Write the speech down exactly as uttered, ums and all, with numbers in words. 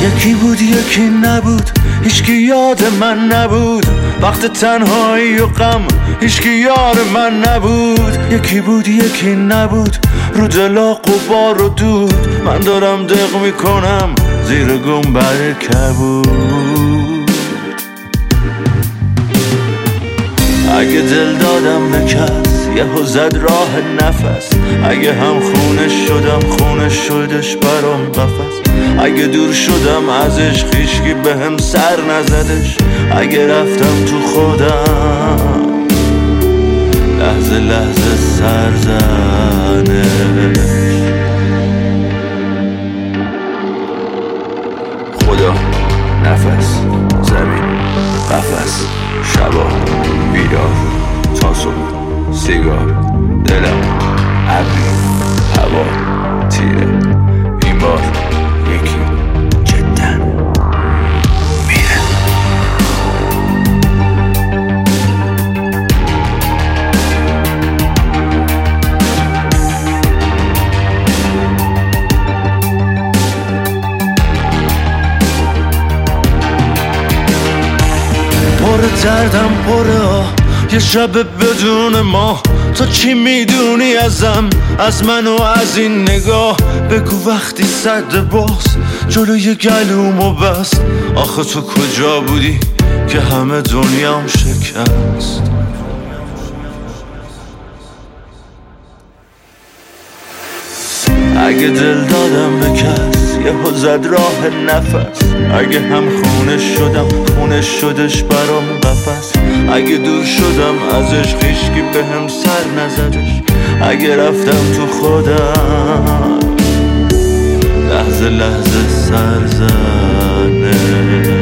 یکی بود یکی نبود، هیچکی یاد من نبود. وقت تنهایی و غم هیچکی یار من نبود. یکی بود یکی نبود، رو دلا غبار و دود. من دارم دق میکنم زیر گنبد کبود. اگه دل دادم به کس یهو زد راه نفس. اگه هم خونش شدم خونش شدش برام قفس. اگه دور شدم ازش هیچکی بهم سر نزدش. اگه رفتم تو خودم لحظه لحظه سر زنش. خدا، نفس، زمین، قفس، شبا، بیدار، تا صبح، سیگار، دلم، ابری، هوا، تیره. این بار یکی جدا میره. پر دردم پره آه، یه شب بدون ما. تو چی میدونی ازم، از من و از این نگاه؟ بگو وقتی صد باز جلوی گلومو بست. آخه تو کجا بودی که همه دنیام شکست؟ اگه دل دادم به کس یهو زد راه نفس. اگه هم خونش شدم خونش شدش برام قفس. اگه دور شدم ازش هیچکی بهم سر نزدش. اگه رفتم تو خودم لحظه لحظه سر زنش.